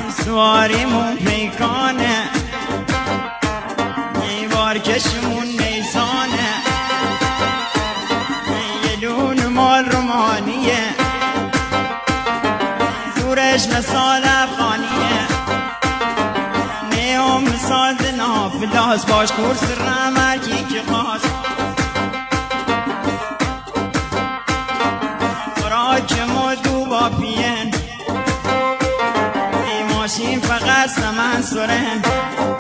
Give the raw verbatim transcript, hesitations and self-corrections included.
سواریمون پیکانه نیوار کشمون نیسانه یه دون مال رومانیه زورش مثال افغانیه نیام مثال نافلاس باش کورس رمرکی که خواست خوراک مدو با پین ای ماشین فقط سمن سرن